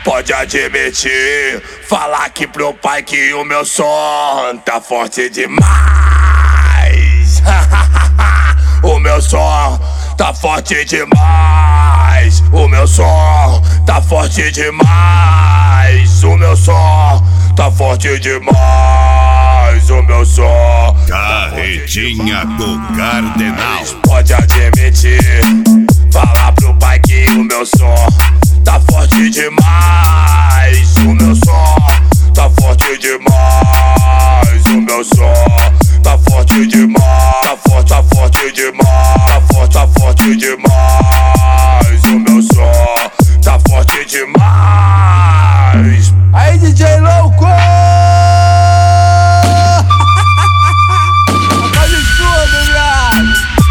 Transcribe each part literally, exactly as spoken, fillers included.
pode admitir, falar aqui pro pai que o meu som tá forte demais. O meu som tá forte demais. O meu som tá forte demais. O meu som tá forte demais. O meu som Carretinha do Cardenal. pode admitir, falar pro pai que o meu som tá forte demais. O meu som tá forte demais. O meu som tá forte demais. Tá forte, tá forte demais. Tá forte, tá forte demais. O meu som tá forte demais. Aí, D J louco! Faz tudo, viado!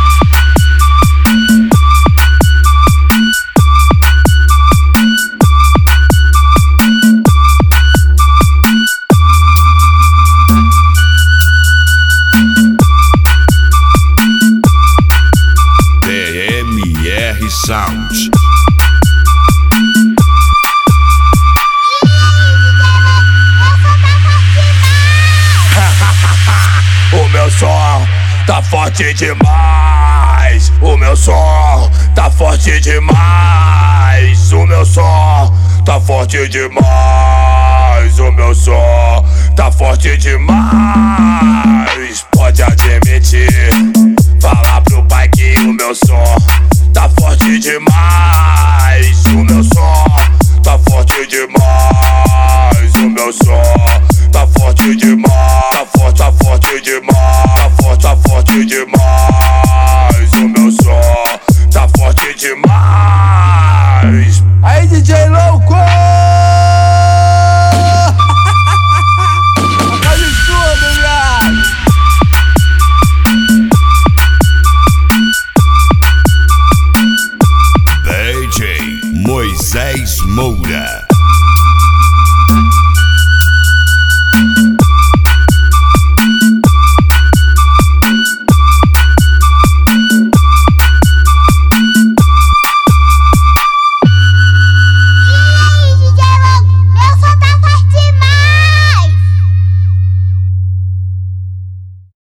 T M R Sound. O meu som tá forte demais. O meu som tá forte demais. O meu som tá forte demais. O meu som tá forte demais. Pode admitir, falar pro pai que o meu som tá forte demais. O meu som tá forte demais. O meu som tá forte demais. Tá forte, tá forte demais. Tá forte, tá forte demais.